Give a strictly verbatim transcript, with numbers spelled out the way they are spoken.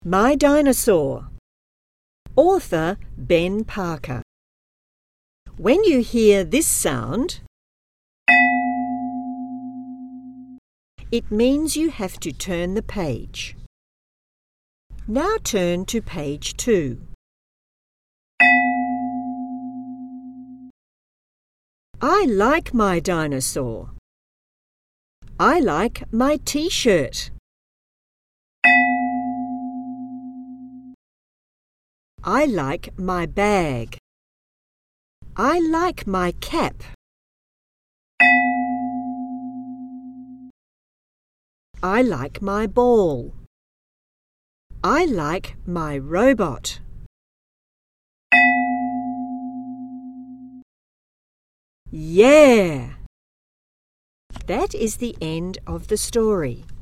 My Dinosaur. Author Ben Parker. When you hear this sound, it means you have to turn the page. Now turn to page two. I like my dinosaur. I like my t-shirt. I like my bag. I like my cap. I like my ball. I like my robot. Yeah! That is the end of the story.